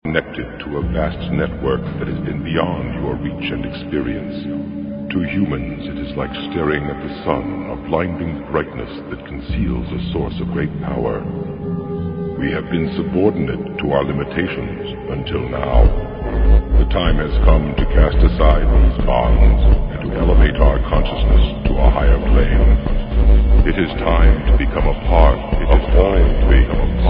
connected to a vast network that has been beyond your reach and experience. To humans, it is like staring at the sun, a blinding brightness that conceals a source of great power. We have been subordinate to our limitations until now. The time has come to cast aside these bonds and to elevate our consciousness to a higher plane. It is time to become a part of all things.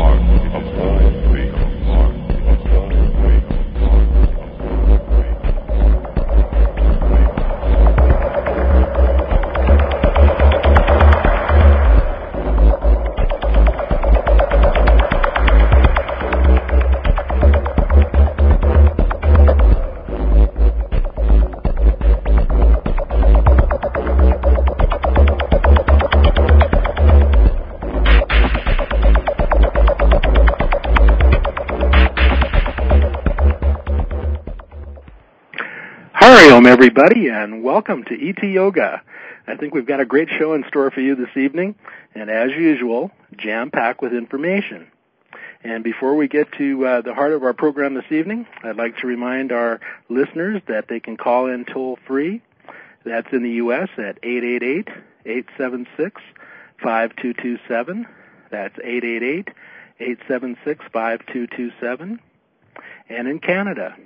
Hariom, everybody, and welcome to ET Yoga. I think we've got a great show in store for you this evening, and as usual, jam-packed with information. And before we get to the heart of our program this evening, I'd like to remind our listeners that they can call in toll-free. That's in the U.S. at 888-876-5227. That's 888-876-5227. And in Canada,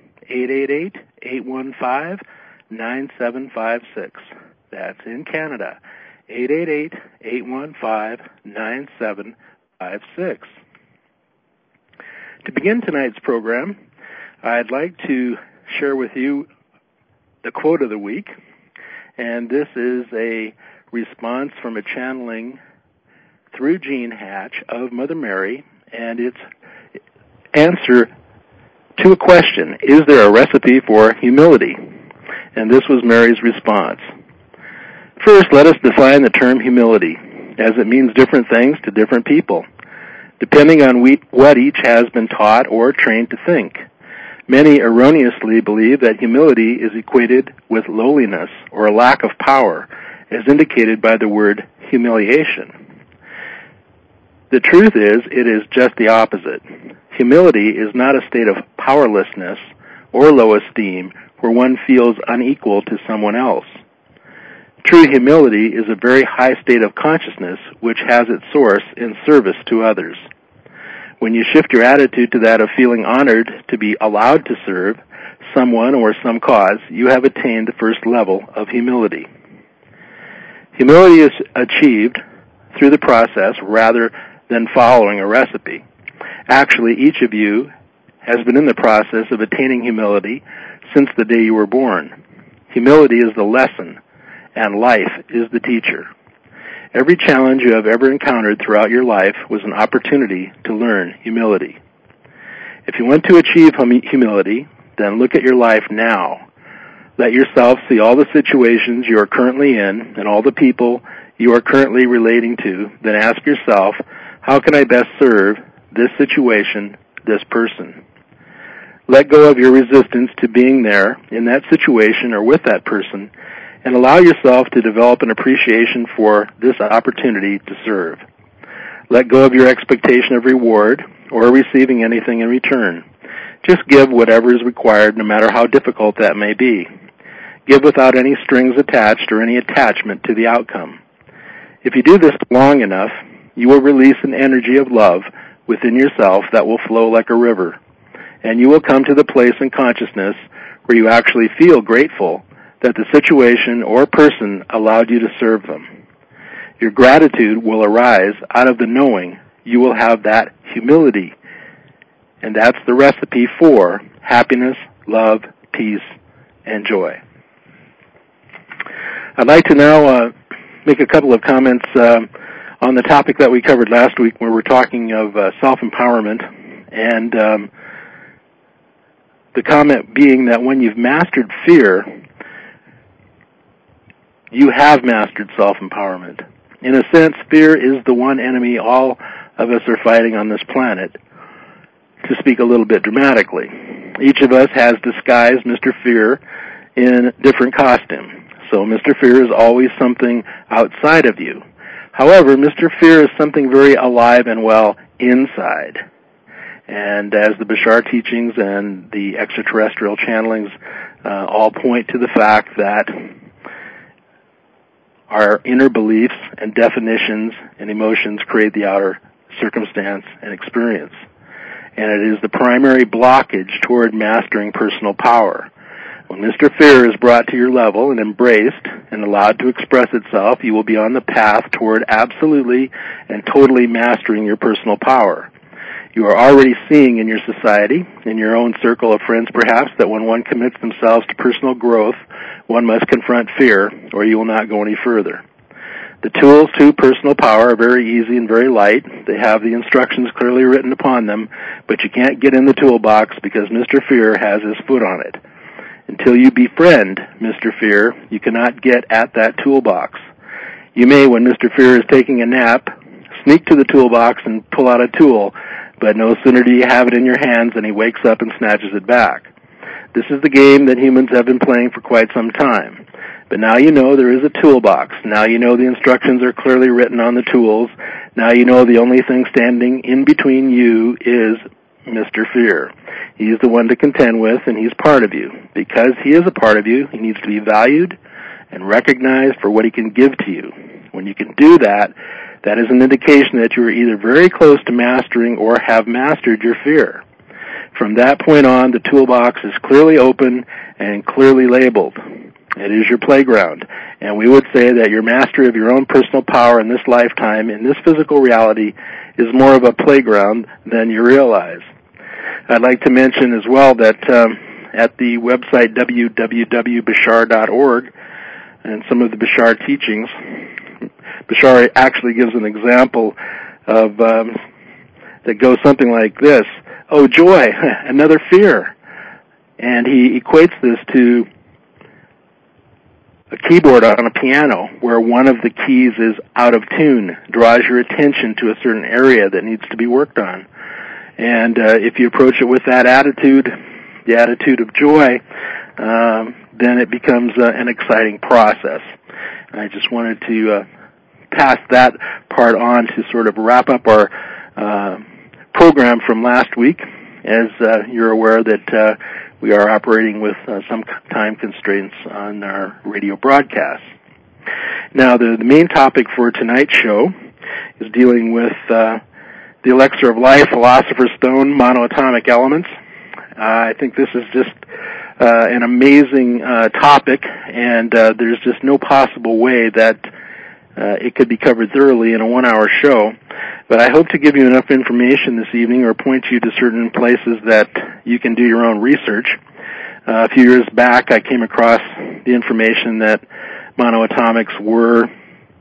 888-815-9756. That's in Canada, 888-815-9756. To begin tonight's program, I'd like to share with you the quote of the week, and this is a response from a channeling through Jean Hatch of Mother Mary, and its answer to a question: is there a recipe for humility? And this was Mary's response. First, let us define the term humility, as it means different things to different people, depending on what each has been taught or trained to think. Many erroneously believe that humility is equated with lowliness or a lack of power, as indicated by the word humiliation. The truth is, it is just the opposite. Humility is not a state of powerlessness or low esteem where one feels unequal to someone else. True humility is a very high state of consciousness which has its source in service to others. When you shift your attitude to that of feeling honored to be allowed to serve someone or some cause, you have attained the first level of humility. Humility is achieved through the process rather than following a recipe. Actually, each of you has been in the process of attaining humility since the day you were born. Humility is the lesson, and life is the teacher. Every challenge you have ever encountered throughout your life was an opportunity to learn humility. If you want to achieve humility, then look at your life now. Let yourself see all the situations you are currently in and all the people you are currently relating to. Then ask yourself, how can I best serve this situation, this person? Let go of your resistance to being there in that situation or with that person, and allow yourself to develop an appreciation for this opportunity to serve. Let go of your expectation of reward or receiving anything in return. Just give whatever is required, no matter how difficult that may be. Give without any strings attached or any attachment to the outcome. If you do this long enough, you will release an energy of love within yourself that will flow like a river, and you will come to the place in consciousness where you actually feel grateful that the situation or person allowed you to serve them. Your gratitude will arise out of the knowing you will have that humility, and that's the recipe for happiness, love, peace, and joy. I'd like to now make a couple of comments on the topic that we covered last week, where we're talking of self-empowerment, and the comment being that when you've mastered fear, you have mastered self-empowerment. In a sense, fear is the one enemy all of us are fighting on this planet, to speak a little bit dramatically. Each of us has disguised Mr. Fear in different costume. So Mr. Fear is always something outside of you. However, Mr. Fear is something very alive and well inside. And as the Bashar teachings and the extraterrestrial channelings all point to the fact that our inner beliefs and definitions and emotions create the outer circumstance and experience. And it is the primary blockage toward mastering personal power. When Mr. Fear is brought to your level and embraced and allowed to express itself, you will be on the path toward absolutely and totally mastering your personal power. You are already seeing in your society, in your own circle of friends perhaps, that when one commits themselves to personal growth, one must confront fear, or you will not go any further. The tools to personal power are very easy and very light. They have the instructions clearly written upon them, but you can't get in the toolbox because Mr. Fear has his foot on it. Until you befriend Mr. Fear, you cannot get at that toolbox. You may, when Mr. Fear is taking a nap, sneak to the toolbox and pull out a tool, but no sooner do you have it in your hands than he wakes up and snatches it back. This is the game that humans have been playing for quite some time. But now you know there is a toolbox. Now you know the instructions are clearly written on the tools. Now you know the only thing standing in between you is Mr. Fear. He's the one to contend with, and he's part of you. Because he is a part of you, he needs to be valued and recognized for what he can give to you. When you can do that, that is an indication that you are either very close to mastering or have mastered your fear. From that point on, the toolbox is clearly open and clearly labeled. It is your playground, and we would say that your mastery of your own personal power in this lifetime, in this physical reality, is more of a playground than you realize. I'd like to mention as well that at the website www.bashar.org and some of the Bashar teachings, Bashar actually gives an example of that goes something like this: "Oh joy, another fear," and he equates this to a keyboard on a piano where one of the keys is out of tune, draws your attention to a certain area that needs to be worked on. And if you approach it with that attitude, the attitude of joy, then it becomes an exciting process. And I just wanted to pass that part on to sort of wrap up our program from last week. As you're aware that we are operating with some time constraints on our radio broadcasts. Now, the main topic for tonight's show is dealing with the elixir of life, Philosopher's Stone, monoatomic elements. I think this is just an amazing topic, and there's just no possible way that it could be covered thoroughly in a one-hour show. But I hope to give you enough information this evening or point you to certain places that you can do your own research. A few years back, I came across the information that monoatomics were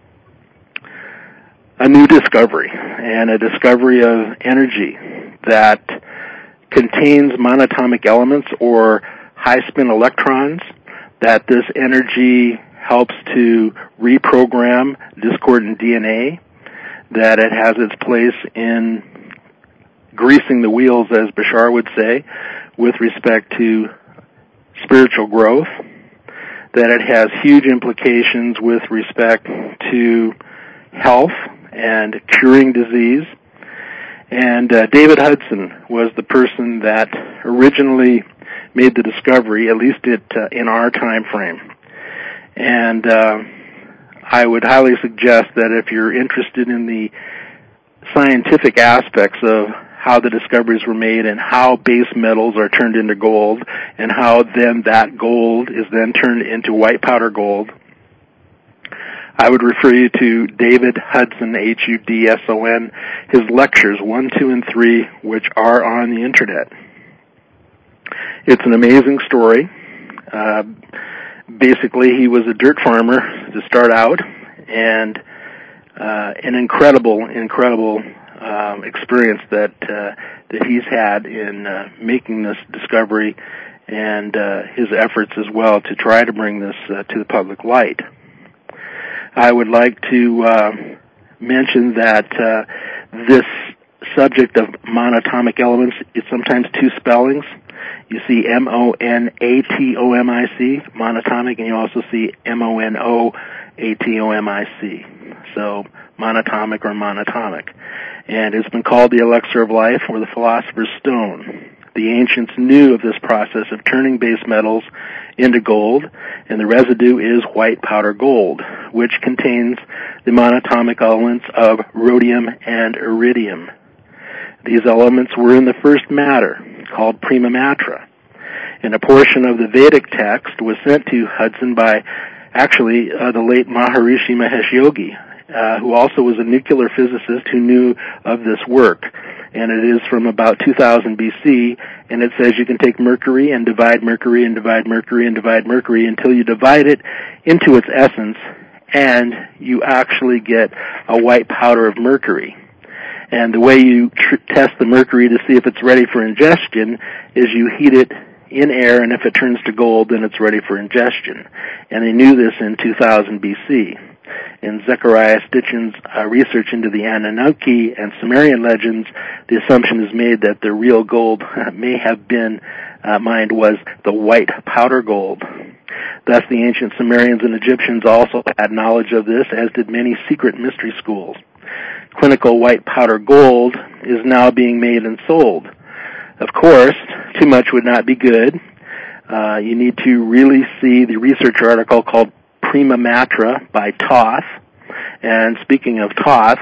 a new discovery, and a discovery of energy that contains monatomic elements or high-spin electrons, that this energy helps to reprogram discordant DNA, that it has its place in greasing the wheels, as Bashar would say, with respect to spiritual growth, that it has huge implications with respect to health and curing disease. And David Hudson was the person that originally made the discovery, at least in our time frame. And I would highly suggest that if you're interested in the scientific aspects of how the discoveries were made and how base metals are turned into gold and how then that gold is then turned into white powder gold, I would refer you to David Hudson, Hudson, his lectures 1, 2, and 3, which are on the Internet. It's an amazing story. Basically, he was a dirt farmer to start out, and an incredible experience that he's had in making this discovery, and his efforts as well to try to bring this to the public light. I would like to mention that this subject of monatomic elements is sometimes two spellings. You see monatomic, monatomic, and you also see monoatomic. so monatomic or monatomic. And it's been called the elixir of life or the philosopher's stone. The ancients knew of this process of turning base metals into gold, and the residue is white powder gold, which contains the monatomic elements of rhodium and iridium. These elements were in the first matter, called prima matra, and a portion of the Vedic text was sent to Hudson by the late Maharishi Mahesh Yogi, who also was a nuclear physicist who knew of this work. And it is from about 2000 BC, and it says you can take mercury and divide mercury and divide mercury and divide mercury until you divide it into its essence, and you actually get a white powder of mercury. And the way you test the mercury to see if it's ready for ingestion is you heat it in air, and if it turns to gold, then it's ready for ingestion. And they knew this in 2000 BC. In Zechariah Stitchin's research into the Anunnaki and Sumerian legends, the assumption is made that the real gold may have been mined was the white powder gold. Thus, the ancient Sumerians and Egyptians also had knowledge of this, as did many secret mystery schools. Clinical white powder gold is now being made and sold. Of course, too much would not be good. You need to really see the research article called Prima Matra by Thoth. And speaking of Thoth,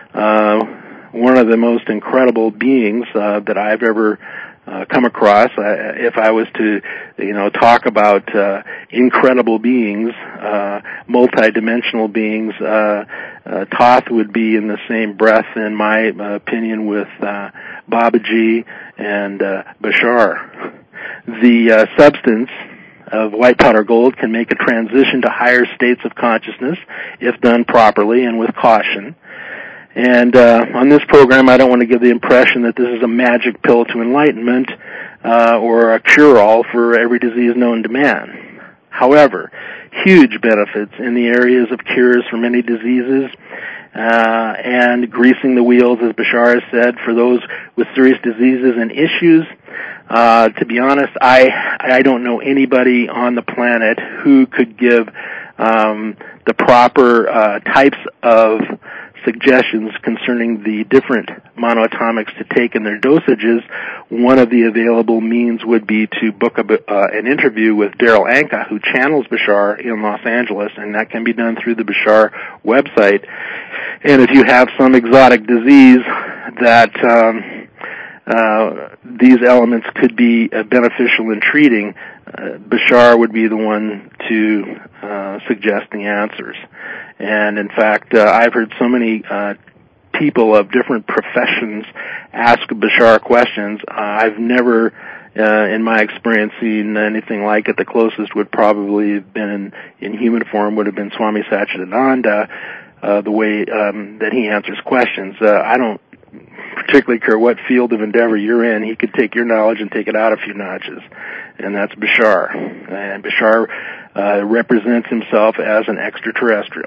one of the most incredible beings that I've ever come across, if I was to, talk about incredible beings, multidimensional beings, Thoth would be in the same breath, in my opinion, with Babaji and Bashar. The substance of white powder gold can make a transition to higher states of consciousness if done properly and with caution. And on this program, I don't want to give the impression that this is a magic pill to enlightenment or a cure-all for every disease known to man. However, huge benefits in the areas of cures for many diseases and greasing the wheels, as Bashar has said, for those with serious diseases and issues. To be honest, I don't know anybody on the planet who could give the proper types of suggestions concerning the different monoatomics to take in their dosages. One of the available means would be to book an interview with Daryl Anka, who channels Bashar in Los Angeles, and that can be done through the Bashar website. And if you have some exotic disease that these elements could be beneficial in treating, Bashar would be the one to suggest the answers. And in fact, I've heard so many people of different professions ask Bashar questions. I've never, in my experience, seen anything like it. The closest would probably have been in human form would have been Swami Satchidananda, the way that he answers questions. I don't particularly care what field of endeavor you're in. He could take your knowledge and take it out a few notches, and that's Bashar. And Bashar represents himself as an extraterrestrial.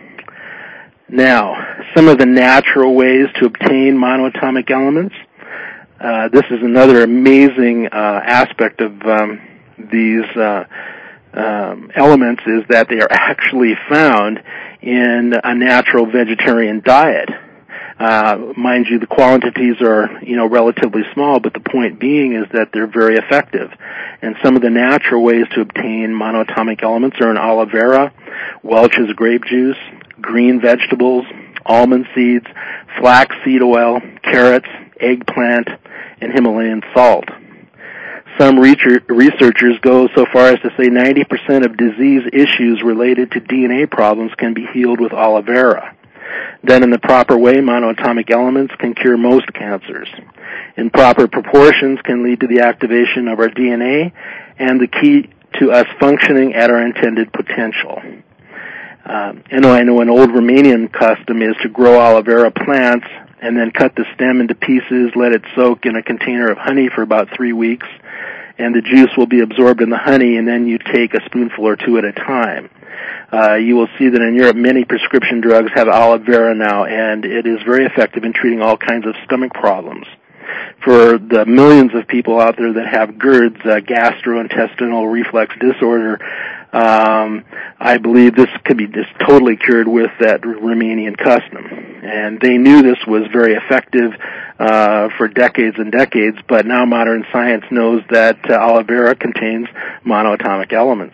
Now, some of the natural ways to obtain monoatomic elements. This is another amazing aspect of these elements, is that they are actually found in a natural vegetarian diet. Mind you, the quantities are, relatively small, but the point being is that they're very effective. And some of the natural ways to obtain monoatomic elements are in aloe vera, Welch's grape juice, green vegetables, almond seeds, flax seed oil, carrots, eggplant, and Himalayan salt. Some researchers go so far as to say 90% of disease issues related to DNA problems can be healed with aloe vera. Done in the proper way, monoatomic elements can cure most cancers. In proper proportions can lead to the activation of our DNA and the key to us functioning at our intended potential. I know an old Romanian custom is to grow aloe vera plants and then cut the stem into pieces, let it soak in a container of honey for about 3 weeks, and the juice will be absorbed in the honey, and then you take a spoonful or two at a time. You will see that in Europe many prescription drugs have aloe vera now, and it is very effective in treating all kinds of stomach problems. For the millions of people out there that have GERDs, gastrointestinal reflux disorder, I believe this could be just totally cured with that Romanian custom. And they knew this was very effective for decades and decades, but now modern science knows that aloe vera contains monoatomic elements.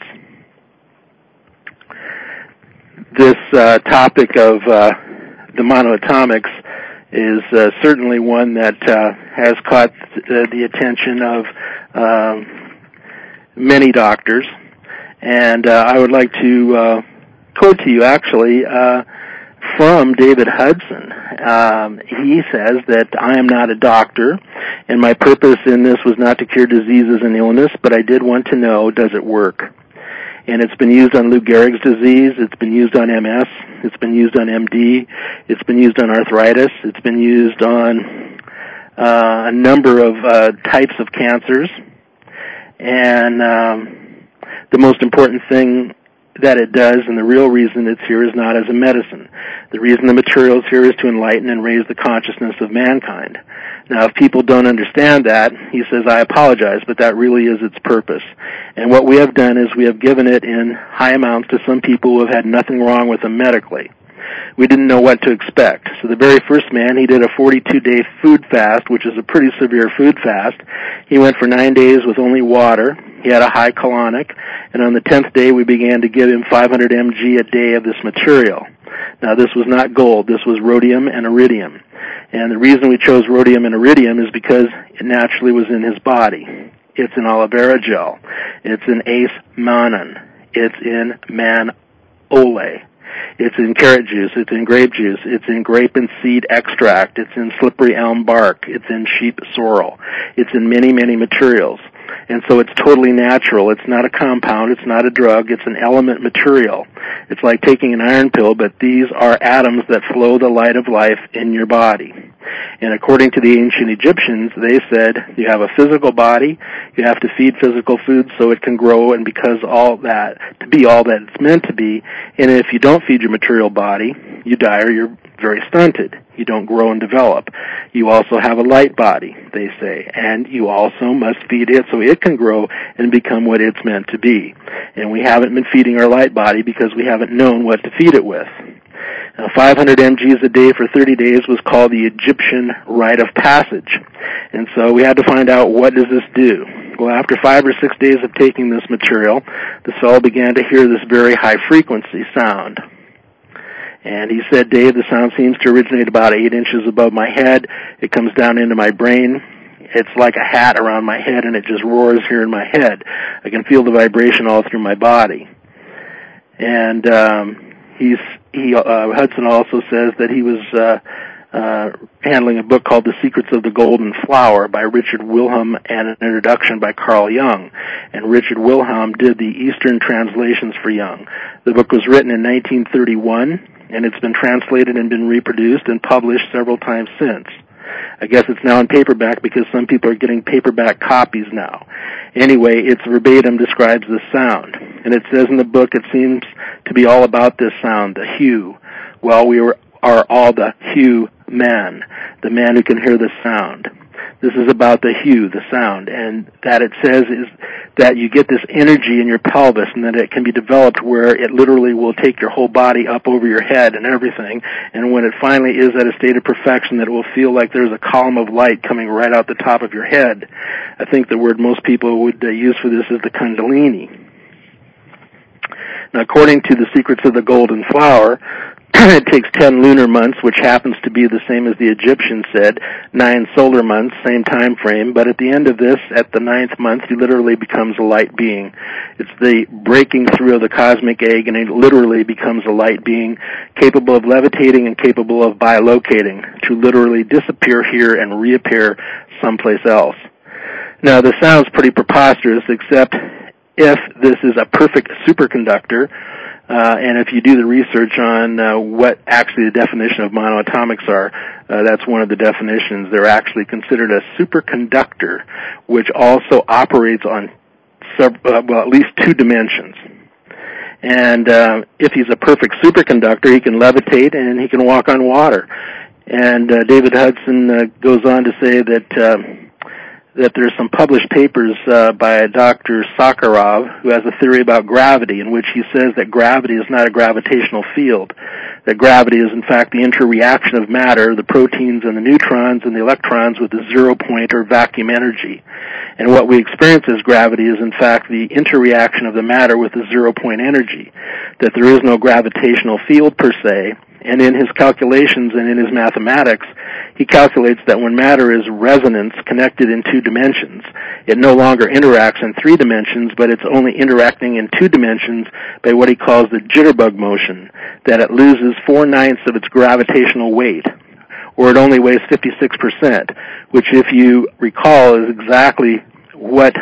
This topic of the monoatomics is certainly one that has caught the attention of many doctors. And I would like to quote to you, actually, from David Hudson. He says that I am not a doctor, and my purpose in this was not to cure diseases and illness, but I did want to know, does it work? And it's been used on Lou Gehrig's disease, it's been used on MS, it's been used on MD, it's been used on arthritis, it's been used on a number of types of cancers. And the most important thing that it does, and the real reason it's here, is not as a medicine. The reason the material is here is to enlighten and raise the consciousness of mankind. Now, if people don't understand that, he says, I apologize, but that really is its purpose. And what we have done is we have given it in high amounts to some people who have had nothing wrong with them medically. We didn't know what to expect. So the very first man, he did a 42-day food fast, which is a pretty severe food fast. He went for 9 days with only water. He had a high colonic, and on the 10th day we began to give him 500 mg a day of this material. Now, this was not gold. This was rhodium and iridium. And the reason we chose rhodium and iridium is because it naturally was in his body. It's in aloe vera gel. It's in ace manon. It's in manole. It's in carrot juice. It's in grape juice. It's in grape and seed extract. It's in slippery elm bark. It's in sheep sorrel. It's in many, many materials. And so it's totally natural. It's not a compound. It's not a drug. It's an element material. It's like taking an iron pill, but these are atoms that flow the light of life in your body. And according to the ancient Egyptians, they said you have a physical body, you have to feed physical food so it can grow and because all that, to be all that it's meant to be. And if you don't feed your material body, you die or you're very stunted. You don't grow and develop. You also have a light body, they say, and you also must feed it so it can grow and become what it's meant to be. And we haven't been feeding our light body because we haven't known what to feed it with. Now, 500 mgs a day for 30 days was called the Egyptian rite of passage. And so we had to find out, what does this do? Well, after 5 or 6 days of taking this material, the cell began to hear this very high-frequency sound. And he said, Dave, the sound seems to originate about 8 inches above my head. It comes down into my brain. It's like a hat around my head, and it just roars here in my head. I can feel the vibration all through my body. And Hudson also says that he was handling a book called The Secrets of the Golden Flower by Richard Wilhelm and an introduction by Carl Jung. And Richard Wilhelm did the Eastern translations for Jung. The book was written in 1931, and it's been translated and been reproduced and published several times since. I guess it's now in paperback because some people are getting paperback copies now. Anyway, it's verbatim describes this sound. And it says in the book it seems to be all about this sound, the hue. Well, we are all the hue man, the man who can hear the sound. This is about the hue, the sound, and that it says is that you get this energy in your pelvis and that it can be developed where it literally will take your whole body up over your head and everything, and when it finally is at a state of perfection that it will feel like there's a column of light coming right out the top of your head. I think the word most people would use for this is the Kundalini. Now, according to the Secrets of the Golden Flower, it takes 10 lunar months, which happens to be the same as the Egyptians said, 9 solar months, same time frame, but at the end of this, at the 9th month, he literally becomes a light being. It's the breaking through of the cosmic egg, and he literally becomes a light being capable of levitating and capable of bilocating, to literally disappear here and reappear someplace else. Now, this sounds pretty preposterous, except if this is a perfect superconductor, and if you do the research on what actually the definition of monoatomics are, that's one of the definitions. They're actually considered a superconductor, which also operates on at least 2 dimensions. And if he's a perfect superconductor, he can levitate and he can walk on water. And David Hudson goes on to say that that there's some published papers by Dr. Sakharov, who has a theory about gravity, in which he says that gravity is not a gravitational field, that gravity is in fact the interreaction of matter, the proteins and the neutrons and the electrons, with the zero point or vacuum energy. And what we experience as gravity is in fact the interreaction of the matter with the zero point energy, that there is no gravitational field per se. And in his calculations and in his mathematics, he calculates that when matter is resonance connected in 2 dimensions, it no longer interacts in 3 dimensions, but it's only interacting in 2 dimensions by what he calls the jitterbug motion, that it loses 4/9 of its gravitational weight, or it only weighs 56%, which, if you recall, is exactly what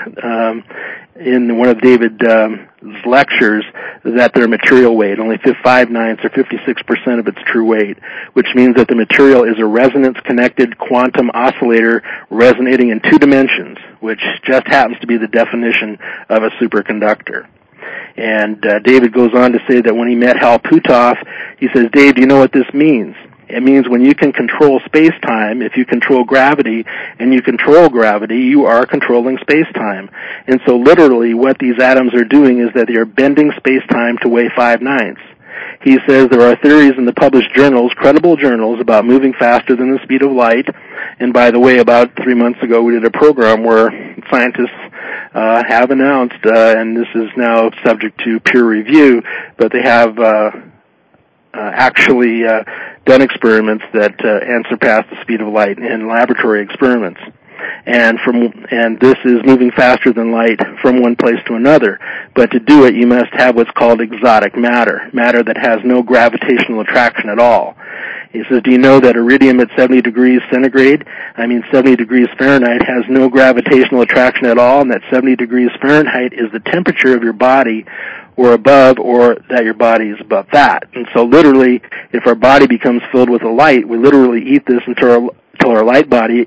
in one of David's lectures, that their material weight, only 5/9 or 56% of its true weight, which means that the material is a resonance-connected quantum oscillator resonating in 2 dimensions, which just happens to be the definition of a superconductor. And David goes on to say that when he met Hal Puthoff, he says, "Dave, do you know what this means? It means when you can control space-time, if you control gravity, and you control gravity, you are controlling space-time." And so literally what these atoms are doing is that they are bending space-time to weigh 5/9. He says there are theories in the published journals, credible journals, about moving faster than the speed of light. And by the way, about 3 months ago, we did a program where scientists have announced, and this is now subject to peer review, but they have actually done experiments that and surpassed the speed of light in laboratory experiments. And this is moving faster than light from one place to another. But to do it, you must have what's called exotic matter, matter that has no gravitational attraction at all. He says, do you know that iridium at 70 degrees centigrade, 70 degrees Fahrenheit, has no gravitational attraction at all, and that 70 degrees Fahrenheit is the temperature of your body, or above, or that your body is above that. And so literally, if our body becomes filled with a light, we literally eat this until our light body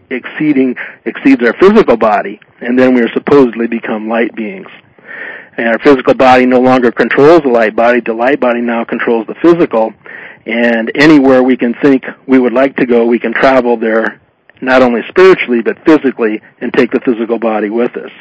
exceeds our physical body, and then we are supposedly become light beings. And our physical body no longer controls the light body now controls the physical, and anywhere we can think we would like to go, we can travel there, not only spiritually, but physically, and take the physical body with us.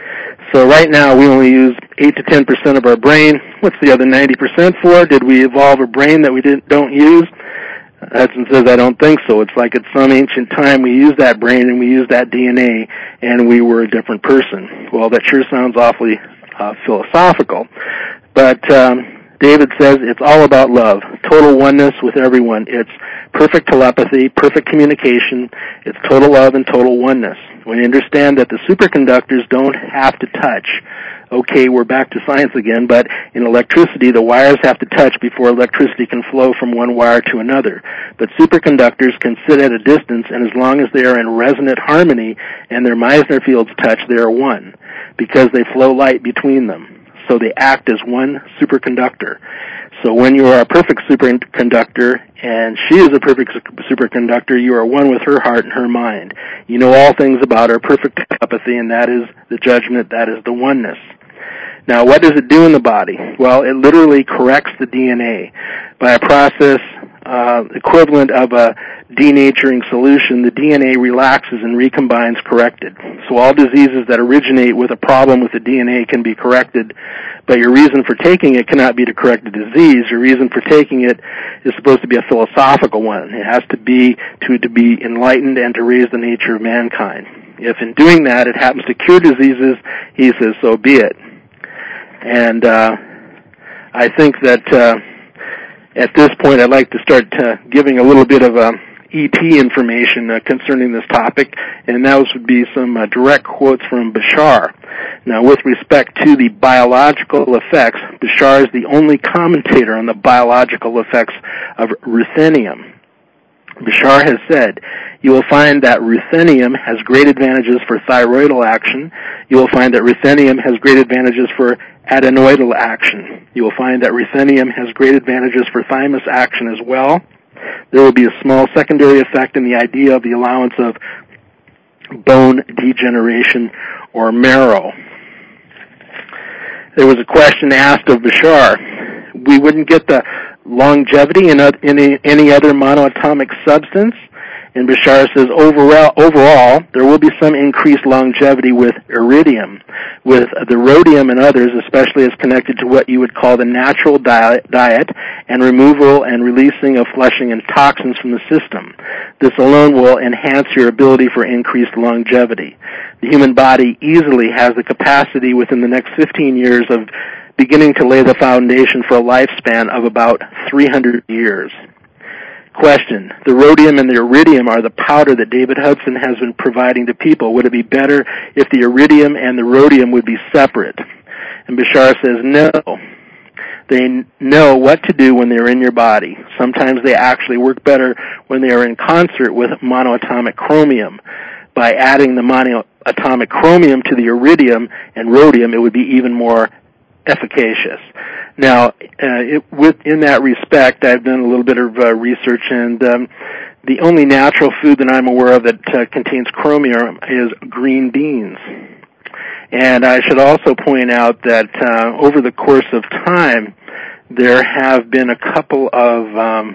So right now, we only use 8 to 10% of our brain. What's the other 90% for? Did we evolve a brain that we don't use? Hudson says, I don't think so. It's like at some ancient time we used that brain and we used that DNA and we were a different person. Well, that sure sounds awfully philosophical. But David says it's all about love, total oneness with everyone. It's perfect telepathy, perfect communication. It's total love and total oneness. When you understand that the superconductors don't have to touch. Okay, we're back to science again, but in electricity, the wires have to touch before electricity can flow from one wire to another. But superconductors can sit at a distance, and as long as they are in resonant harmony and their Meissner fields touch, they are one, because they flow light between them. So they act as one superconductor. So when you are a perfect superconductor, and she is a perfect superconductor, you are one with her heart and her mind. You know all things about her, perfect telepathy, and that is the judgment, that is the oneness. Now, what does it do in the body? Well, it literally corrects the DNA. By a process equivalent of a denaturing solution, the DNA relaxes and recombines corrected. So all diseases that originate with a problem with the DNA can be corrected, but your reason for taking it cannot be to correct the disease. Your reason for taking it is supposed to be a philosophical one. It has to be enlightened and to raise the nature of mankind. If in doing that it happens to cure diseases, he says, so be it. And I think that at this point I'd like to start giving a little bit of ET information concerning this topic, and those would be some direct quotes from Bashar. Now, with respect to the biological effects, Bashar is the only commentator on the biological effects of ruthenium. Bashar has said, you will find that ruthenium has great advantages for thyroidal action. You will find that ruthenium has great advantages for adenoidal action. You will find that ruthenium has great advantages for thymus action as well. There will be a small secondary effect in the idea of the allowance of bone degeneration or marrow. There was a question asked of Bashar. We wouldn't get the longevity in any other monoatomic substance. And Bashar says, overall, there will be some increased longevity with iridium. With the rhodium and others, especially as connected to what you would call the natural diet and removal and releasing of flushing and toxins from the system. This alone will enhance your ability for increased longevity. The human body easily has the capacity within the next 15 years of beginning to lay the foundation for a lifespan of about 300 years. Question: the rhodium and the iridium are the powder that David Hudson has been providing to people. Would it be better if the iridium and the rhodium would be separate? And Bashar says no. They know what to do when they're in your body. Sometimes they actually work better when they are in concert with monoatomic chromium. By adding the monoatomic chromium to the iridium and rhodium, it would be even more efficacious. Now, in that respect, I've done a little bit of research, and the only natural food that I'm aware of that contains chromium is green beans. And I should also point out that over the course of time, there have been a couple of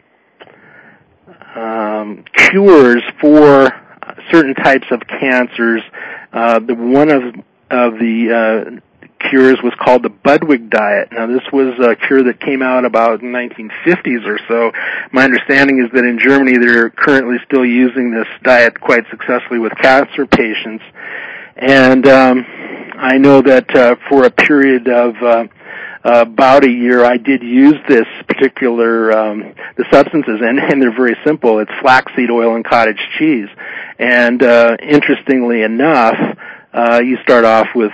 cures for certain types of cancers. One of the cures was called the Budwig diet. Now, this was a cure that came out about in the 1950s or so. My understanding is that in Germany they're currently still using this diet quite successfully with cancer patients. And I know that for a period of about a year I did use this particular the substances, and they're very simple. It's flaxseed oil and cottage cheese. And interestingly enough, you start off with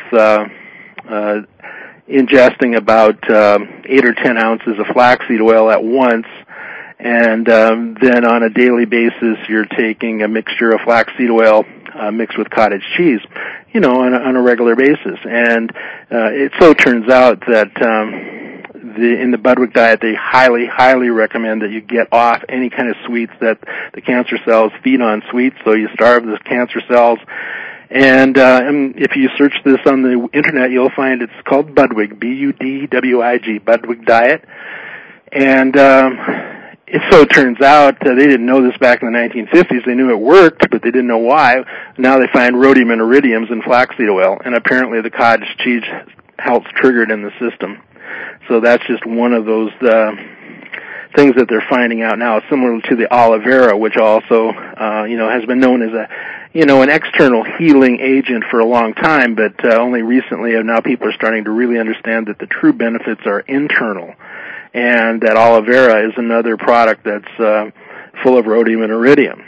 ingesting about 8 or 10 ounces of flaxseed oil at once, and then on a daily basis you're taking a mixture of flaxseed oil mixed with cottage cheese, on a regular basis. And it so turns out that in the Budwig diet, they highly, highly recommend that you get off any kind of sweets that the cancer cells feed on sweets, so you starve the cancer cells. And if you search this on the internet, you'll find it's called Budwig, B-U-D-W-I-G, Budwig diet. And it so turns out they didn't know this back in the 1950s. They knew it worked, but they didn't know why. Now they find rhodium and iridiums in flaxseed oil, and apparently the cottage cheese helps trigger it in the system. So that's just one of those things that they're finding out now, similar to the aloe vera, which also, has been known as an external healing agent for a long time, but only recently now people are starting to really understand that the true benefits are internal, and that aloe vera is another product that's full of rhodium and iridium.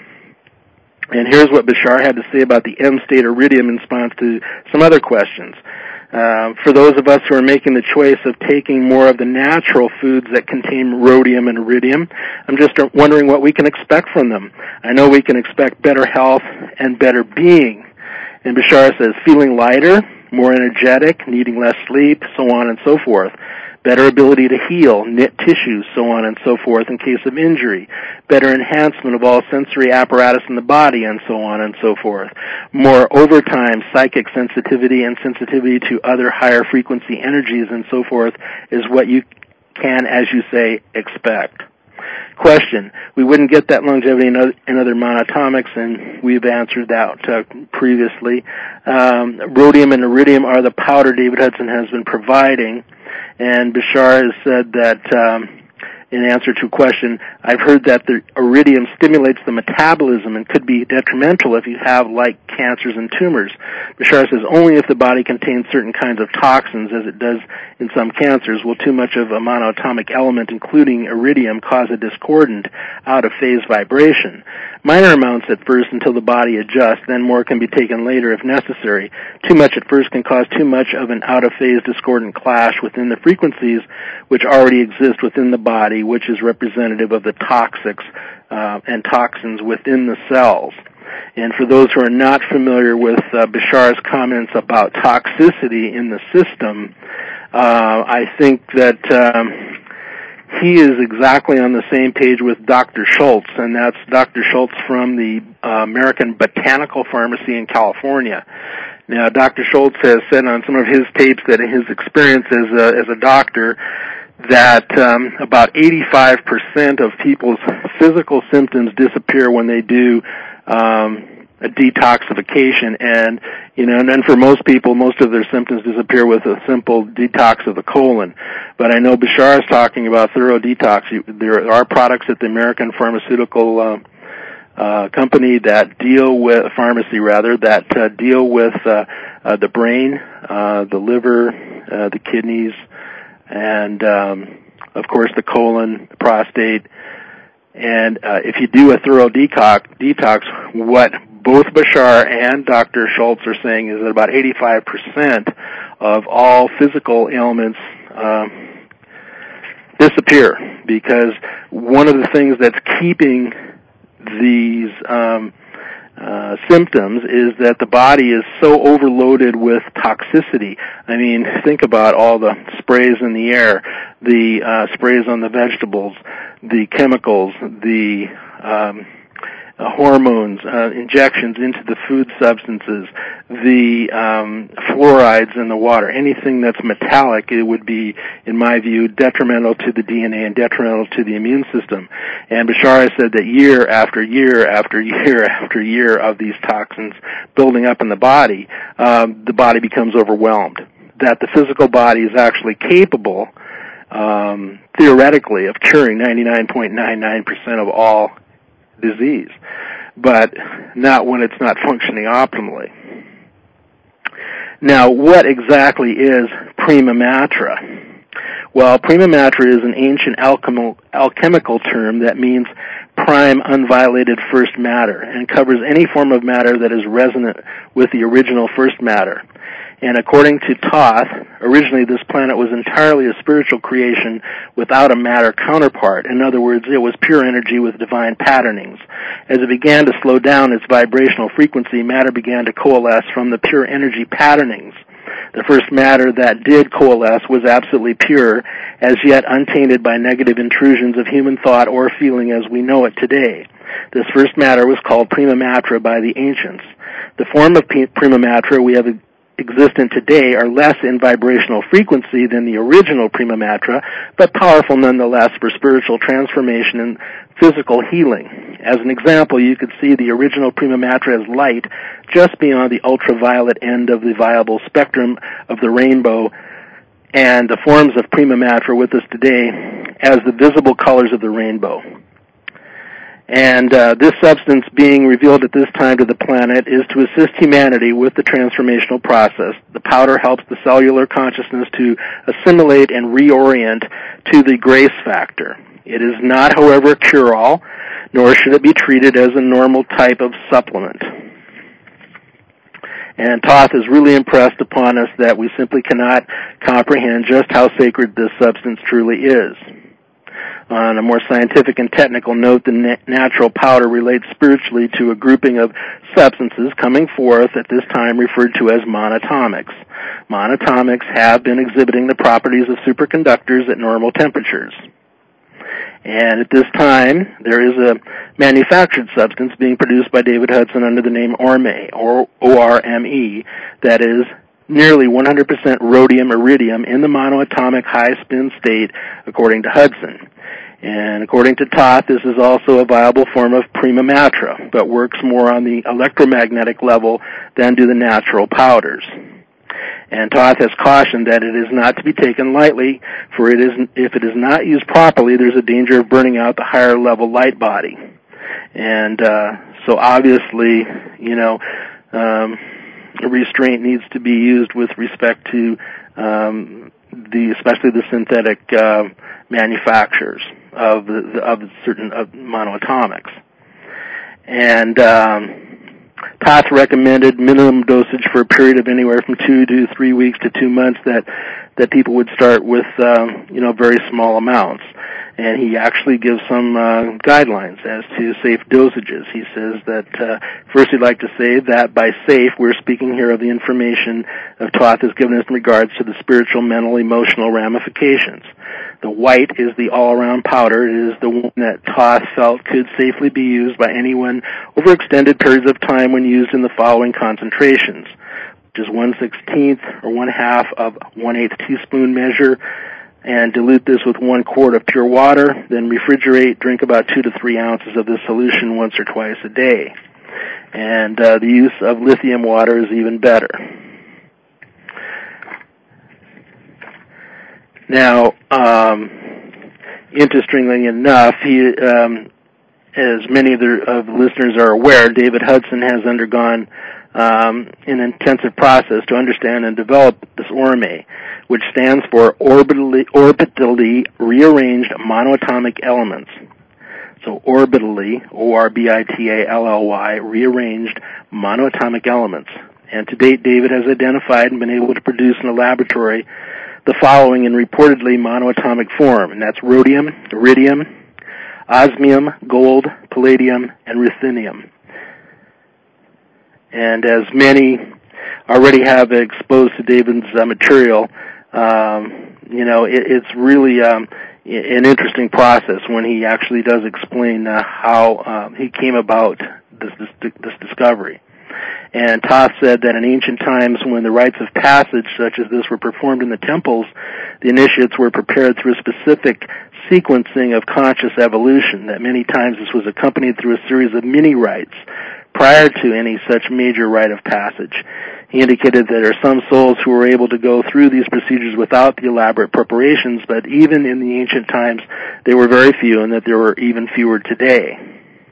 And here's what Bashar had to say about the M-state iridium in response to some other questions. For those of us who are making the choice of taking more of the natural foods that contain rhodium and iridium, I'm just wondering what we can expect from them. I know we can expect better health and better being. And Bashar says feeling lighter, more energetic, needing less sleep, so on and so forth. Better ability to heal, knit tissues, so on and so forth in case of injury. Better enhancement of all sensory apparatus in the body, and so on and so forth. More overtime psychic sensitivity and sensitivity to other higher frequency energies and so forth is what you can, as you say, expect. Question: we wouldn't get that longevity in other monatomics, and we've answered that previously. Rhodium and iridium are the powder David Hudson has been providing, and Bashar has said that in answer to a question, I've heard that the iridium stimulates the metabolism and could be detrimental if you have like cancers and tumors. Bashar says only if the body contains certain kinds of toxins, as it does in some cancers, will too much of a monoatomic element, including iridium, cause a discordant, out-of-phase vibration. Minor amounts at first until the body adjusts, then more can be taken later if necessary. Too much at first can cause too much of an out-of-phase discordant clash within the frequencies which already exist within the body, which is representative of the toxics and toxins within the cells. And for those who are not familiar with Bashar's comments about toxicity in the system, I think that he is exactly on the same page with Dr. Schultz, and that's Dr. Schultz from the American Botanical Pharmacy in California. Now, Dr. Schultz has said on some of his tapes that in his experience as a doctor, that about 85% of people's physical symptoms disappear when they do a detoxification, and and then for most people, most of their symptoms disappear with a simple detox of the colon. But I know Bashar is talking about thorough detox. There are products at the American Pharmaceutical Company that deal with that deal with the brain, the liver, the kidneys, and of course the colon, the prostate. And if you do a thorough detox, what both Bashar and Dr. Schultz are saying is that about 85% of all physical ailments disappear, because one of the things that's keeping these symptoms is that the body is so overloaded with toxicity. I mean, think about all the sprays in the air, the sprays on the vegetables, the chemicals, the hormones, injections into the food substances, the fluorides in the water. Anything that's metallic, it would be, in my view, detrimental to the DNA and detrimental to the immune system. And Bashar has said that year after year after year after year of these toxins building up in the body becomes overwhelmed. That the physical body is actually capable, theoretically, of curing 99.99% of all disease, but not when it's not functioning optimally. Now, what exactly is prima matra? Well, prima matra is an ancient alchemical term that means prime unviolated first matter, and covers any form of matter that is resonant with the original first matter. And according to Thoth, originally this planet was entirely a spiritual creation without a matter counterpart. In other words, it was pure energy with divine patternings. As it began to slow down its vibrational frequency, matter began to coalesce from the pure energy patternings. The first matter that did coalesce was absolutely pure, as yet untainted by negative intrusions of human thought or feeling as we know it today. This first matter was called prima matra by the ancients. The form of prima matra we have existent today are less in vibrational frequency than the original prima matra, but powerful nonetheless for spiritual transformation and physical healing. As an example, you could see the original prima matra as light just beyond the ultraviolet end of the viable spectrum of the rainbow, and the forms of prima matra with us today as the visible colors of the rainbow. And this substance being revealed at this time to the planet is to assist humanity with the transformational process. The powder helps the cellular consciousness to assimilate and reorient to the grace factor. It is not, however, a cure-all, nor should it be treated as a normal type of supplement. And Thoth has really impressed upon us that we simply cannot comprehend just how sacred this substance truly is. On a more scientific and technical note, the natural powder relates spiritually to a grouping of substances coming forth at this time referred to as monatomics. Monatomics have been exhibiting the properties of superconductors at normal temperatures. And at this time, there is a manufactured substance being produced by David Hudson under the name Orme, or ORME, that is nearly 100% rhodium iridium in the monoatomic high-spin state, according to Hudson. And according to Thoth, this is also a viable form of prima matra, but works more on the electromagnetic level than do the natural powders. And Thoth has cautioned that it is not to be taken lightly, for if it is not used properly, there's a danger of burning out the higher level light body. And so obviously, restraint needs to be used with respect to especially the synthetic manufacturers of certain monoatomics. And Thoth recommended minimum dosage for a period of anywhere from 2 to 3 weeks to 2 months, that people would start with very small amounts. And he actually gives some guidelines as to safe dosages. He says that first he'd like to say that by safe, we're speaking here of the information of Thoth has given us in regards to the spiritual, mental, emotional ramifications. The white is the all-around powder. It is the one that Thoth felt could safely be used by anyone over extended periods of time when used in the following concentrations, which is 1/16 or 1/2 of 1/8 teaspoon measure, and dilute this with 1 quart of pure water, then refrigerate, drink about 2 to 3 ounces of this solution once or twice a day. And the use of lithium water is even better. Now, interestingly enough, as many of the listeners are aware, David Hudson has undergone an intensive process to understand and develop this ORME, which stands for Orbitally Rearranged Monoatomic Elements. So orbitally, O-R-B-I-T-A-L-L-Y, rearranged monoatomic elements. And to date, David has identified and been able to produce in a laboratory the following in reportedly monoatomic form, and that's rhodium, iridium, osmium, gold, palladium, and ruthenium. And as many already have exposed to David's material, it's really an interesting process when he actually does explain how he came about this discovery. And Toth said that in ancient times, when the rites of passage such as this were performed in the temples, the initiates were prepared through a specific sequencing of conscious evolution, that many times this was accompanied through a series of mini-rites prior to any such major rite of passage. He indicated that there are some souls who were able to go through these procedures without the elaborate preparations, but even in the ancient times, they were very few, and that there were even fewer today.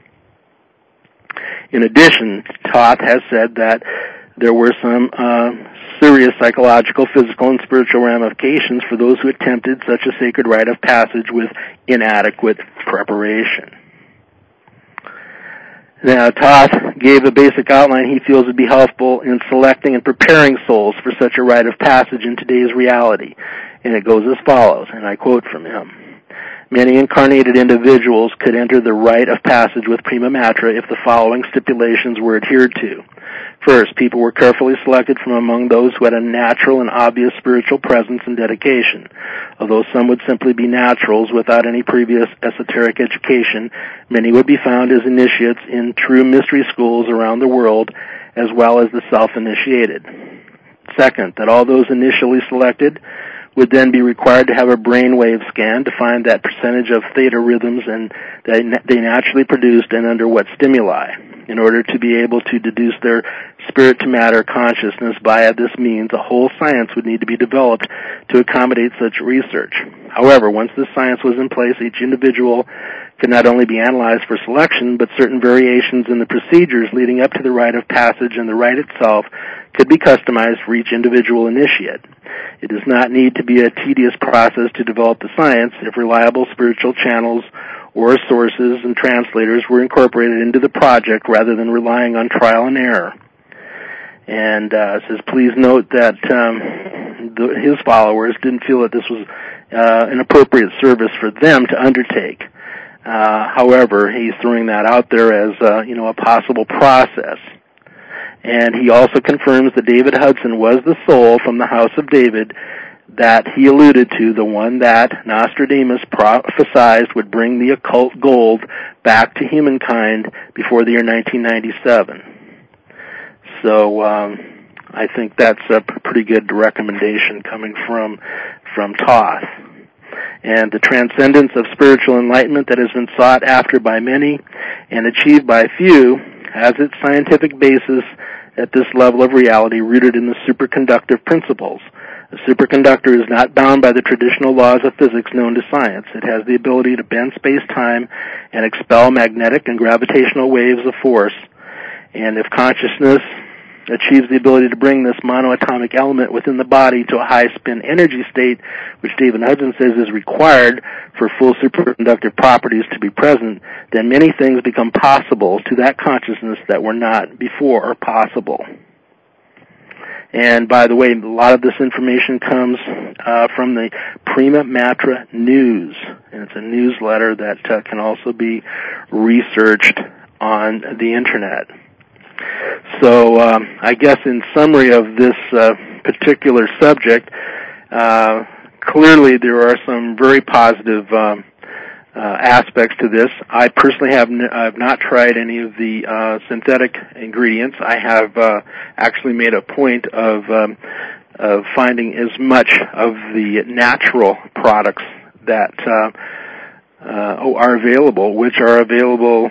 In addition, Toth has said that there were some serious psychological, physical, and spiritual ramifications for those who attempted such a sacred rite of passage with inadequate preparation. Now, Toth gave a basic outline he feels would be helpful in selecting and preparing souls for such a rite of passage in today's reality, and it goes as follows, and I quote from him. Many incarnated individuals could enter the rite of passage with prima matra if the following stipulations were adhered to. First, people were carefully selected from among those who had a natural and obvious spiritual presence and dedication. Although some would simply be naturals without any previous esoteric education, many would be found as initiates in true mystery schools around the world, as well as the self-initiated. Second, that all those initially selected would then be required to have a brainwave scan to find that percentage of theta rhythms and that they naturally produced and under what stimuli, in order to be able to deduce their spirit-to-matter consciousness. Via this means, a whole science would need to be developed to accommodate such research. However, once this science was in place, each individual could not only be analyzed for selection, but certain variations in the procedures leading up to the rite of passage and the rite itself could be customized for each individual initiate. It does not need to be a tedious process to develop the science if reliable spiritual channels or sources and translators were incorporated into the project rather than relying on trial and error. And says, please note that his followers didn't feel that this was an appropriate service for them to undertake. However, he's throwing that out there as a possible process. And he also confirms that David Hudson was the soul from the House of David that he alluded to, the one that Nostradamus prophesied would bring the occult gold back to humankind before the year 1997. So I think that's a pretty good recommendation coming from Toth. And the transcendence of spiritual enlightenment that has been sought after by many and achieved by few has its scientific basis at this level of reality rooted in the superconductive principles. A superconductor is not bound by the traditional laws of physics known to science. It has the ability to bend space-time and expel magnetic and gravitational waves of force. And if consciousness achieves the ability to bring this monoatomic element within the body to a high-spin energy state, which David Hudson says is required for full superconductive properties to be present, then many things become possible to that consciousness that were not before possible. And by the way, a lot of this information comes from the Prima Matra News, and it's a newsletter that can also be researched on the Internet. So I guess in summary of this particular subject, clearly there are some very positive aspects to this. I personally have not tried any of the synthetic ingredients. I have actually made a point of of finding as much of the natural products that are available, which are available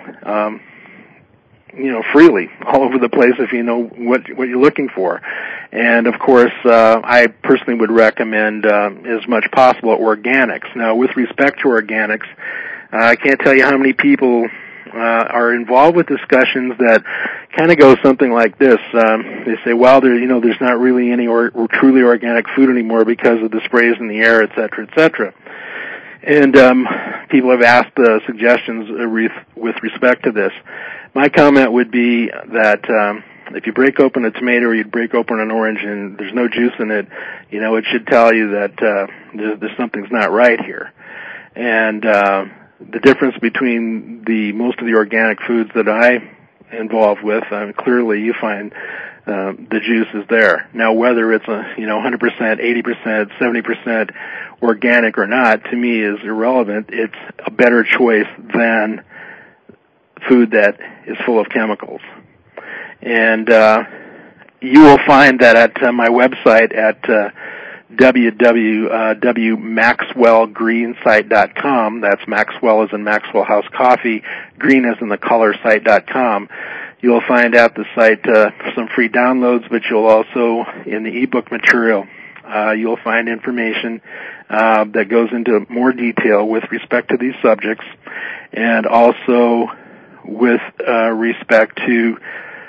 freely all over the place if you know what you're looking for. And of course, I personally would recommend as much possible organics. Now, with respect to organics, I can't tell you how many people are involved with discussions that kind of go something like this. They say, well, there's not really any truly organic food anymore because of the sprays in the air, et cetera, et cetera. And people have asked suggestions with respect to this. My comment would be that if you break open a tomato or you break open an orange and there's no juice in it, it should tell you that there's something's not right here. And the difference between most of the organic foods that I involved with, clearly you find the juice is there. Now, whether it's 100%, 80%, 70% organic or not, to me is irrelevant. It's a better choice than food that is full of chemicals. And you will find that at my website at www.maxwellgreensite.com. That's Maxwell as in Maxwell House Coffee, green as in the color site.com. You'll find at the site some free downloads, but you'll also, in the ebook material, you'll find information that goes into more detail with respect to these subjects, and also with respect to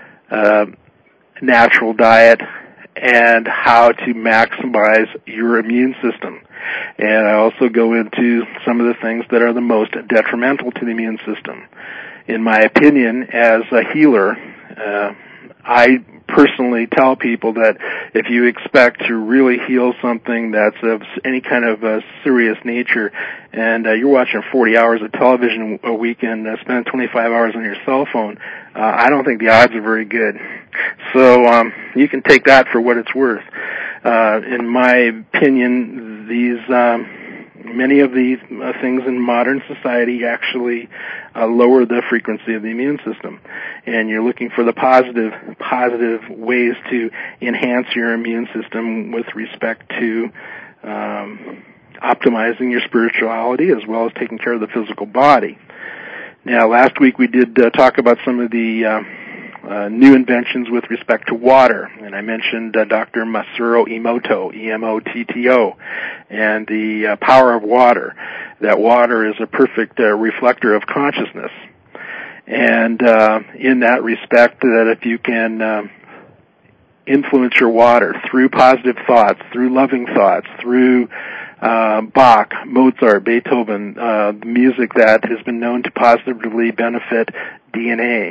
natural diet and how to maximize your immune system. And I also go into some of the things that are the most detrimental to the immune system. In my opinion, as a healer, I personally tell people that if you expect to really heal something that's of any kind of serious nature, and you're watching 40 hours of television a week and spend 25 hours on your cell phone, I don't think the odds are very good. So you can take that for what it's worth. In my opinion, many of these things in modern society actually lower the frequency of the immune system. And you're looking for the positive ways to enhance your immune system with respect to optimizing your spirituality as well as taking care of the physical body. Now, last week we did talk about some of the new inventions with respect to water, and I mentioned Dr. Masaru Emoto, E-M-O-T-T-O, and the power of water. That water is a perfect reflector of consciousness, and in that respect, that if you can influence your water through positive thoughts, through loving thoughts, through Bach, Mozart, Beethoven, music that has been known to positively benefit DNA.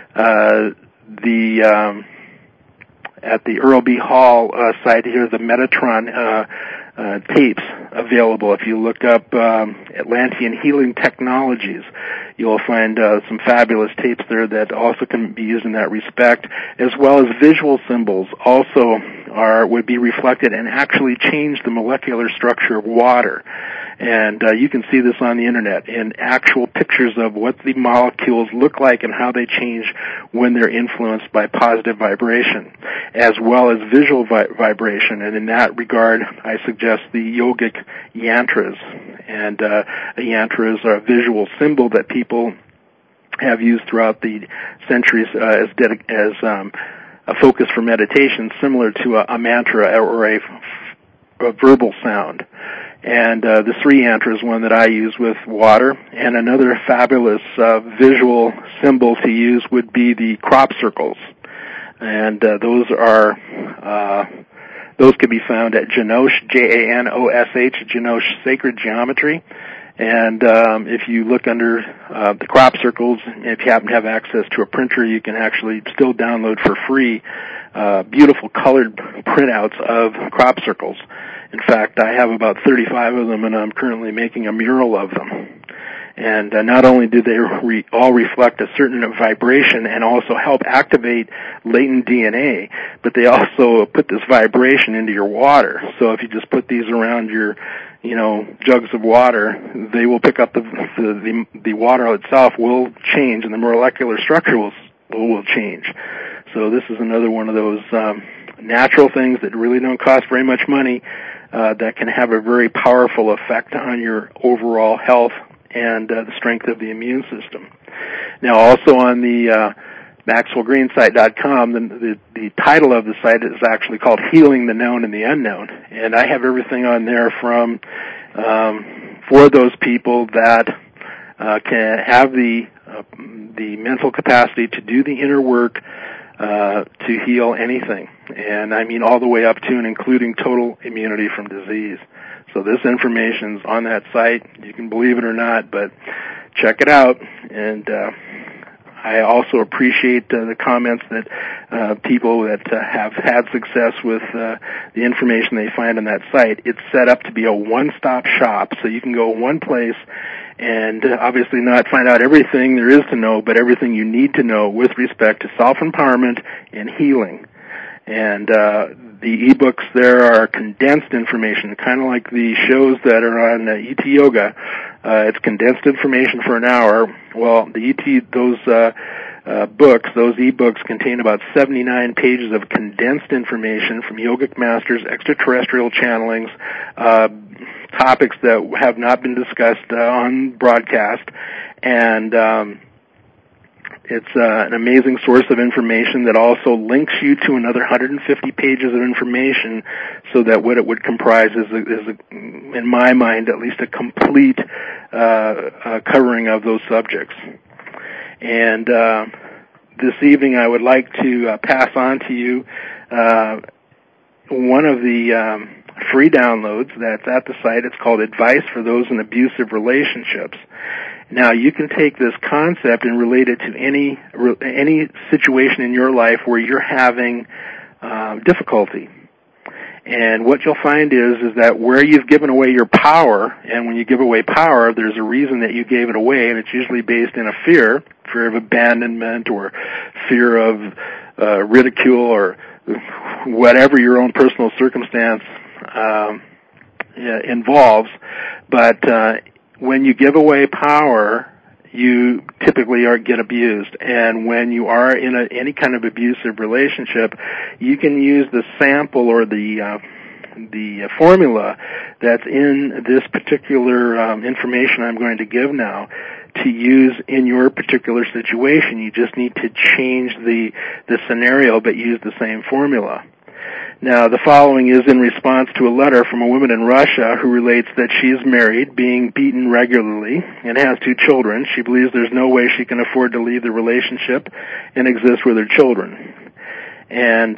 At the Earl B. Hall site here, the Metatron tapes available. If you look up Atlantean Healing Technologies, you'll find some fabulous tapes there that also can be used in that respect, as well as visual symbols also would be reflected and actually change the molecular structure of water. And you can see this on the internet in actual pictures of what the molecules look like and how they change when they're influenced by positive vibration, as well as visual vibration. And in that regard, I suggest the yogic yantras. And a yantra is a visual symbol that people have used throughout the centuries as a focus for meditation, similar to a mantra or a verbal sound. And the Sri Yantra is one that I use with water. And another fabulous visual symbol to use would be the crop circles. And those can be found at Janosh, J-A-N-O-S-H, Janosh Sacred Geometry. And if you look under the crop circles, if you happen to have access to a printer, you can actually still download for free beautiful colored printouts of crop circles. In fact, I have about 35 of them, and I'm currently making a mural of them. And not only do they all reflect a certain vibration and also help activate latent DNA, but they also put this vibration into your water. So if you just put these around your, jugs of water, they will pick up the water itself will change, and the molecular structure will change. So this is another one of those natural things that really don't cost very much money that can have a very powerful effect on your overall health and the strength of the immune system. Now, also on the MaxwellGreensite.com, the title of the site is actually called Healing the Known and the Unknown, and I have everything on there from for those people that can have the mental capacity to do the inner work to heal anything, and I mean all the way up to and including total immunity from disease. So this information's on that site. You can believe it or not, but check it out. And I also appreciate the comments that people that have had success with the information they find on that site. It's set up to be a one-stop shop, so you can go one place and obviously not find out everything there is to know, but everything you need to know with respect to self-empowerment and healing. And the ebooks there are condensed information, kind of like the shows that are on ET Yoga. It's condensed information for an hour. Well, the those ebooks contain about 79 pages of condensed information from yogic masters, extraterrestrial channelings, topics that have not been discussed on broadcast, and it's an amazing source of information that also links you to another 150 pages of information, so that what it would comprise is in my mind, at least a complete covering of those subjects. And this evening I would like to pass on to you one of the free downloads that's at the site. It's called Advice for Those in Abusive Relationships. Now, you can take this concept and relate it to any situation in your life where you're having difficulty. And what you'll find is that where you've given away your power, and when you give away power, there's a reason that you gave it away, and it's usually based in a fear of abandonment or fear of ridicule or whatever your own personal circumstance involves. But when you give away power, you typically get abused. And when you are in any kind of abusive relationship, you can use the sample or the formula that's in this particular information I'm going to give now to use in your particular situation. You just need to change the scenario, but use the same formula. Now, the following is in response to a letter from a woman in Russia who relates that she is married, being beaten regularly, and has 2 children. She believes there's no way she can afford to leave the relationship and exist with her children. And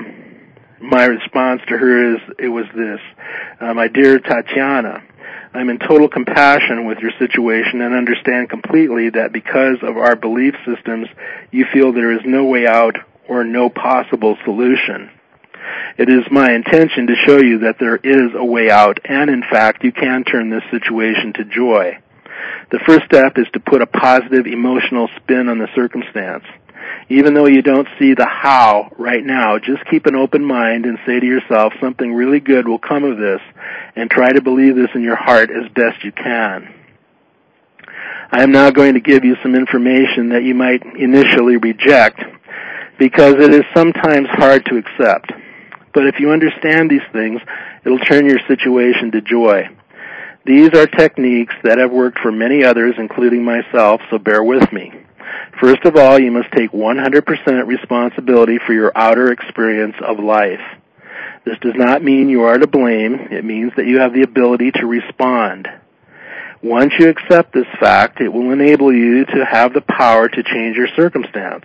my response to her was this: my dear Tatiana, I'm in total compassion with your situation and understand completely that because of our belief systems, you feel there is no way out or no possible solution. It is my intention to show you that there is a way out, and in fact, you can turn this situation to joy. The first step is to put a positive emotional spin on the circumstance. Even though you don't see the how right now, just keep an open mind and say to yourself, something really good will come of this, and try to believe this in your heart as best you can. I am now going to give you some information that you might initially reject, because it is sometimes hard to accept. But if you understand these things, it'll turn your situation to joy. These are techniques that have worked for many others, including myself, so bear with me. First of all, you must take 100% responsibility for your outer experience of life. This does not mean you are to blame. It means that you have the ability to respond. Once you accept this fact, it will enable you to have the power to change your circumstance.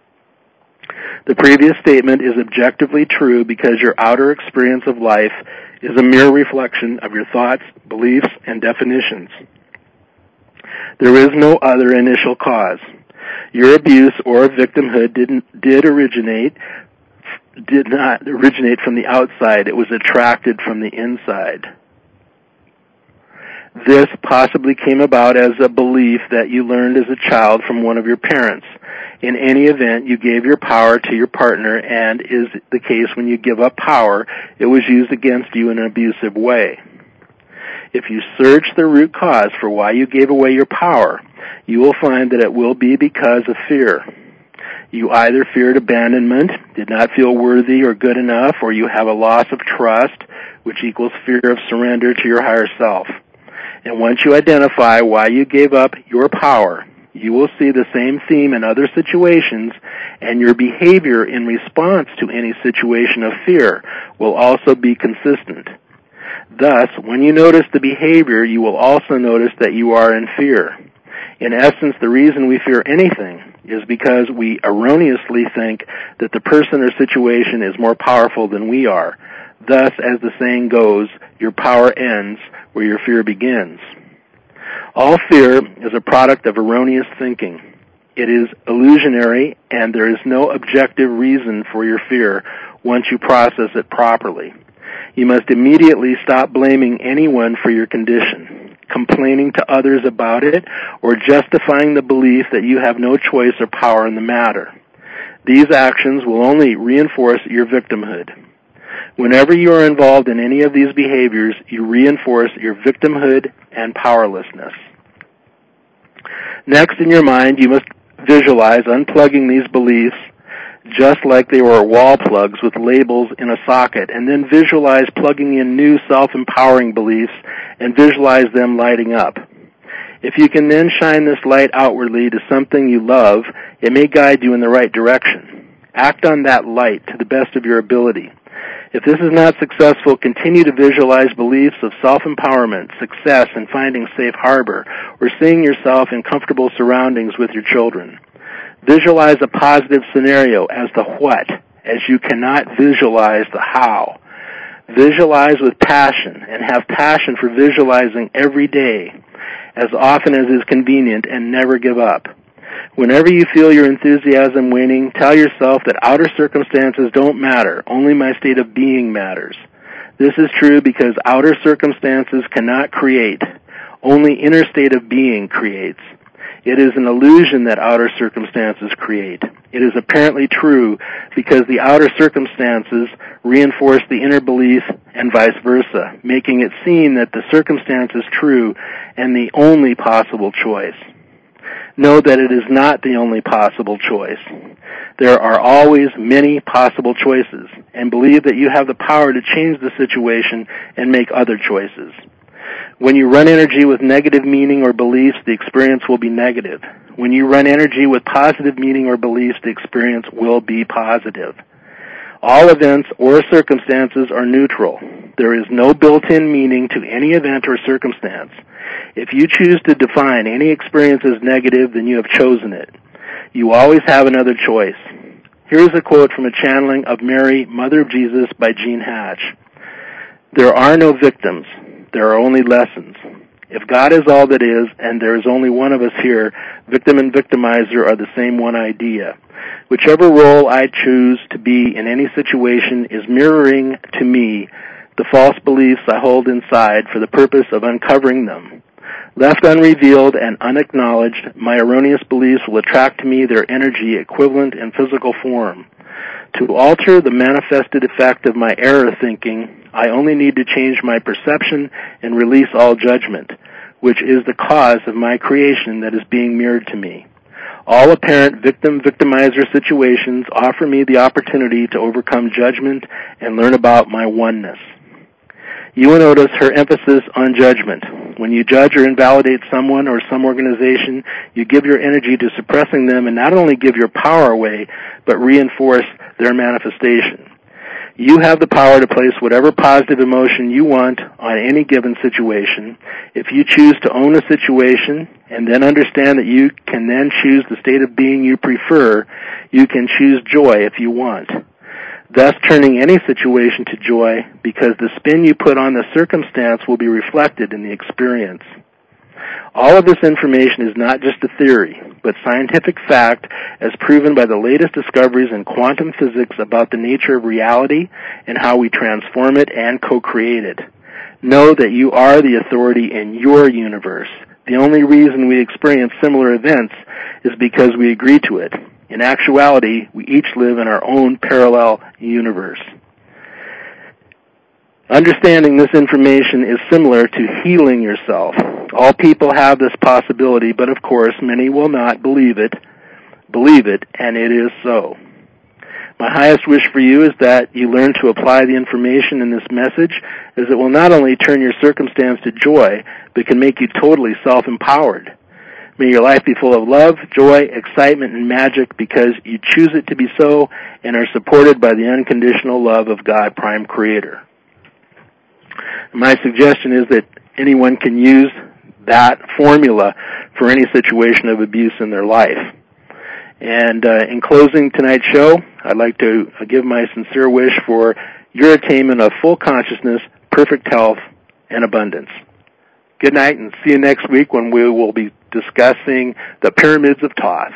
The previous statement is objectively true because your outer experience of life is a mere reflection of your thoughts, beliefs, and definitions. There is no other initial cause. Your abuse or victimhood did not originate from the outside. It was attracted from the inside. This possibly came about as a belief that you learned as a child from one of your parents. In any event, you gave your power to your partner, and is the case when you give up power, it was used against you in an abusive way. If you search the root cause for why you gave away your power, you will find that it will be because of fear. You either feared abandonment, did not feel worthy or good enough, or you have a loss of trust, which equals fear of surrender to your higher self. And once you identify why you gave up your power, you will see the same theme in other situations, and your behavior in response to any situation of fear will also be consistent. Thus, when you notice the behavior, you will also notice that you are in fear. In essence, the reason we fear anything is because we erroneously think that the person or situation is more powerful than we are. Thus, as the saying goes, your power ends where your fear begins. All fear is a product of erroneous thinking. It is illusionary, and there is no objective reason for your fear once you process it properly. You must immediately stop blaming anyone for your condition, complaining to others about it, or justifying the belief that you have no choice or power in the matter. These actions will only reinforce your victimhood. Whenever you are involved in any of these behaviors, you reinforce your victimhood and powerlessness. Next, in your mind, you must visualize unplugging these beliefs just like they were wall plugs with labels in a socket, and then visualize plugging in new self-empowering beliefs and visualize them lighting up. If you can then shine this light outwardly to something you love, it may guide you in the right direction. Act on that light to the best of your ability. If this is not successful, continue to visualize beliefs of self-empowerment, success, and finding safe harbor, or seeing yourself in comfortable surroundings with your children. Visualize a positive scenario as the what, as you cannot visualize the how. Visualize with passion, and have passion for visualizing every day, as often as is convenient, and never give up. Whenever you feel your enthusiasm waning, tell yourself that outer circumstances don't matter, only my state of being matters. This is true because outer circumstances cannot create, only inner state of being creates. It is an illusion that outer circumstances create. It is apparently true because the outer circumstances reinforce the inner belief and vice versa, making it seem that the circumstance is true and the only possible choice. Know that it is not the only possible choice. There are always many possible choices, and believe that you have the power to change the situation and make other choices. When you run energy with negative meaning or beliefs, the experience will be negative. When you run energy with positive meaning or beliefs, the experience will be positive. All events or circumstances are neutral. There is no built-in meaning to any event or circumstance. If you choose to define any experience as negative, then you have chosen it. You always have another choice. Here's a quote from a channeling of Mary, Mother of Jesus by Jean Hatch. There are no victims. There are only lessons. If God is all that is, and there is only one of us here, victim and victimizer are the same one idea. Whichever role I choose to be in any situation is mirroring to me the false beliefs I hold inside for the purpose of uncovering them. Left unrevealed and unacknowledged, my erroneous beliefs will attract to me their energy equivalent in physical form. To alter the manifested effect of my error thinking, I only need to change my perception and release all judgment, which is the cause of my creation that is being mirrored to me. All apparent victim-victimizer situations offer me the opportunity to overcome judgment and learn about my oneness. You will notice her emphasis on judgment. When you judge or invalidate someone or some organization, you give your energy to suppressing them and not only give your power away, but reinforce their manifestation. You have the power to place whatever positive emotion you want on any given situation. If you choose to own a situation and then understand that you can then choose the state of being you prefer, you can choose joy if you want, thus turning any situation to joy because the spin you put on the circumstance will be reflected in the experience. All of this information is not just a theory, but scientific fact as proven by the latest discoveries in quantum physics about the nature of reality and how we transform it and co-create it. Know that you are the authority in your universe. The only reason we experience similar events is because we agree to it. In actuality, we each live in our own parallel universe. Understanding this information is similar to healing yourself. All people have this possibility, but of course, many will not believe it. believe it, and it is so. My highest wish for you is that you learn to apply the information in this message, as it will not only turn your circumstance to joy, but can make you totally self-empowered. May your life be full of love, joy, excitement, and magic because you choose it to be so and are supported by the unconditional love of God, Prime Creator. My suggestion is that anyone can use that formula for any situation of abuse in their life. And in closing tonight's show, I'd like to give my sincere wish for your attainment of full consciousness, perfect health, and abundance. Good night, and see you next week when we will be discussing the pyramids of Thoth.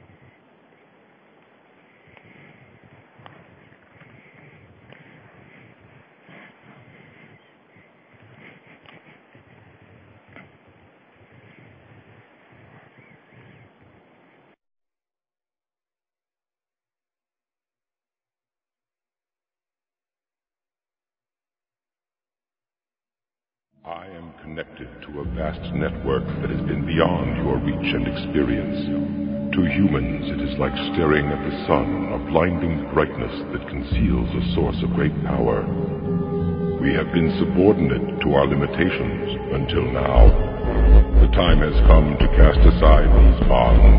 I am connected to a vast network that has been beyond your reach and experience. To humans, it is like staring at the sun, a blinding brightness that conceals a source of great power. We have been subordinate to our limitations until now. The time has come to cast aside these bonds